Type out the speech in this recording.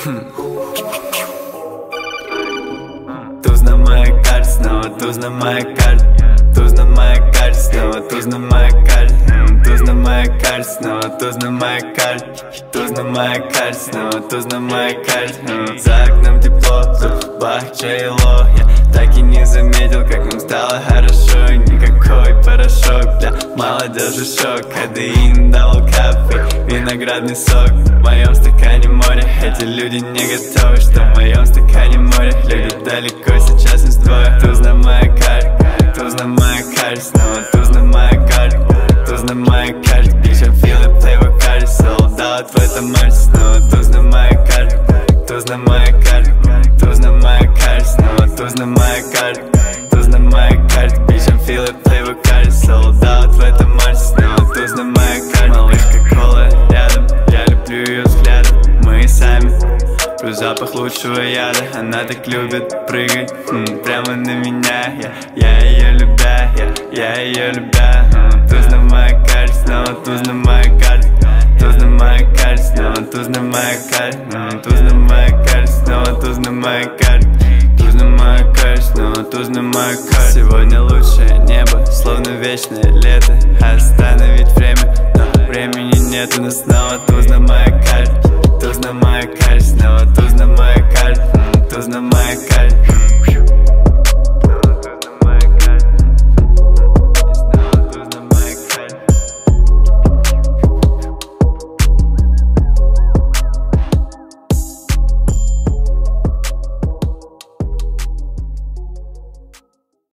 Туз на моей карте, снова туз на моей карте. Туз на моей карте, снова туз на моей карте. Туз на моей карте, снова туз на моей карте. Туз на моей карте, снова туз на моей карте. За окном тепло, бах, чайло. Я так и не заметил, как нам стало хорошо. Никакой порошок для молодежи шок. Кадеин дал капы, виноградный сок. В моем стакане море, эти люди не готовы, что в моем стакане море. Люди далеко, сейчас нас двое. Туз на моей карте, туз на моей карте, снова туз на моей карте. Туз на моей карте, bitch, I feel it, play with cards. Sold out в этом марте, снова туз на моей карте. Туз на моей карте, туз на моей карте, снова туз на моей карте. Туз на моей карте, bitch, I feel it, play with cards. Sold out в этом марте, снова туз на моей карте. Малышка кола рядом, я люблю ее взглядом. Мы сами, запах лучшего яда. Она так любит прыгать прямо на меня. Я ее любя, я ее любя. Туз на моей карте, снова туз на моей карте. Туз на моей карте, снова туз на моей карте. Туз на моей карте, снова туз на моей карте. Туз на моей карте, снова туз на моей карте. Сегодня лучшее небо, словно вечное лето. Остановить время, но времени нет. Но снова туз на моей карте. Туз на моей карте, снова туз на моей карте. Туз на моей карте.